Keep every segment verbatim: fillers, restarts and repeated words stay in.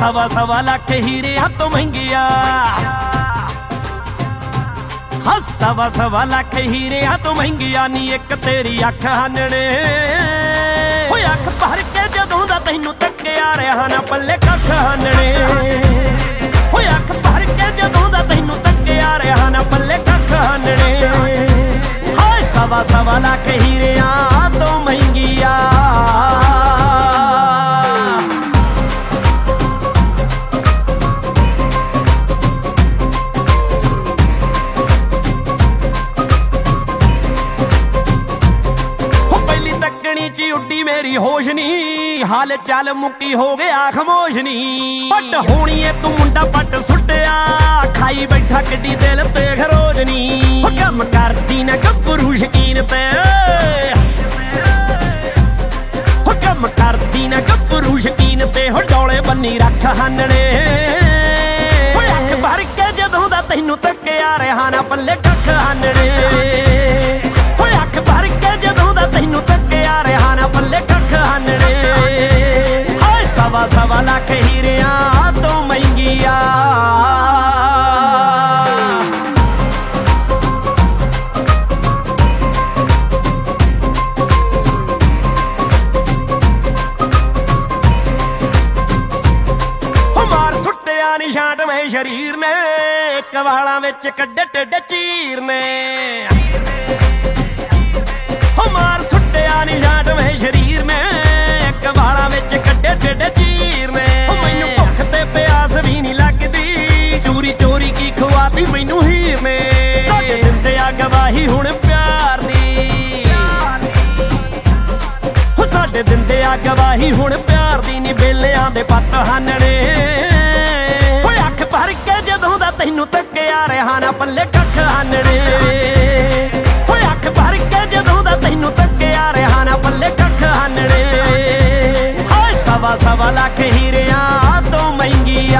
सवा सवा लाख हीरियां तो महंगिया, हाँ सवा सवा लाख हीरियां तो महंगिया नी एक तेरी अख हानने। होए अख भर के जदों दा तैनू तक्किया रहा ना पल्ले कख हानने। होए अख भर के जदों दा तैनू तक्किया रहा ना पल्ले कख हानने। हाय सवा सवा लाख हीरियां तो महंगिया। ची उड्डी मेरी होश नी, हाल चाल मुक्की हो गया खामोश नी। पट होनी है तू मुंडा पट सुटिया, खाई बैठा किड्डी दिल ते खरोज नी। कम करदी ना गब्बरू शकीन ते, कम करदी ना गब्बरू शकीन ते। हो डोले बन्नी रख हानने। अख भर के जदों दा तैनू तक्किया रहा ना पल्ले कख हानने। अख भर के जदों दा तैनू तक्किया रहा ना पल्ले कख हानने। हाय सवा सवा लाख हीरियां तो महंगिया। मार सुट्टिया नी छांट में शरीर ने, कवालां विच कड्डे टेढ़े चीर ने। मार सुट्टिया नी छांट में शरीर ने, कवालां विच कड्डे टेढ़े चीर ने। मैनू भुख ते प्यास भी नी लगदी, चोरी चोरी की खवाती मैनू हीर ने। साडे दिंदे आ गवाही हुण प्यार दी, साडे दिंदे आ गवाही हुण प्यार दी नी। बेलियां दे पत्त हानने। होए अख भर के जदों दा तैनू तक्किया रहा ना पल्ले कख हानने। होए अख भर के जदों दा तैनू तक्किया रहा ना पल्ले कख हानने। हाय सवा सवा लाख हीरियां तो महंगिया।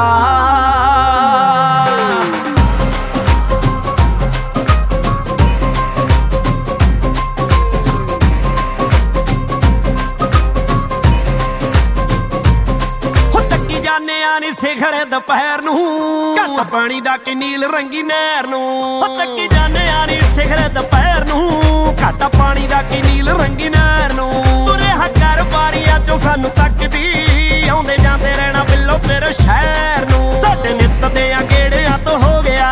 नी सिखर दोपहर नू, घट पानी दा कि नील रंगी नहर नू। तक्की जाने नी सिखर दोपहर नू, घट पानी दा कि नील रंगी नहर नू। तुरे हकार बारियां चों सानू तकदी, आउंदे जांदे रहना बिल्लो तेरे शहर नू। साडे नित दे गेड़ियां तो हो गया,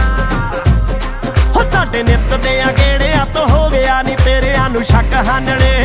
हो साडे नित दे गेड़ियां तो हो गया नी तेरे आनू शक हानने।